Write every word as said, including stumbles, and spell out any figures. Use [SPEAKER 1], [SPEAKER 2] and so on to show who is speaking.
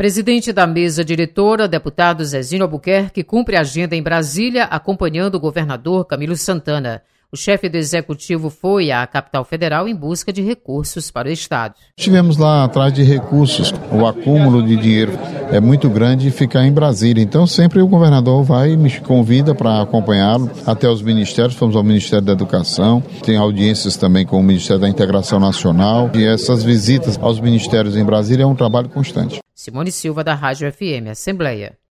[SPEAKER 1] Presidente da mesa diretora, deputado Zezinho Albuquerque, cumpre a agenda em Brasília, acompanhando o governador Camilo Santana. O chefe do executivo foi à capital federal em busca de recursos para o estado.
[SPEAKER 2] Estivemos lá atrás de recursos. O acúmulo de dinheiro é muito grande e ficar em Brasília. Então sempre o governador vai e me convida para acompanhá-lo até os ministérios. Fomos ao Ministério da Educação, tem audiências também com o Ministério da Integração Nacional. E essas visitas aos ministérios em Brasília é um trabalho constante.
[SPEAKER 1] Simone Silva, da Rádio F M Assembleia.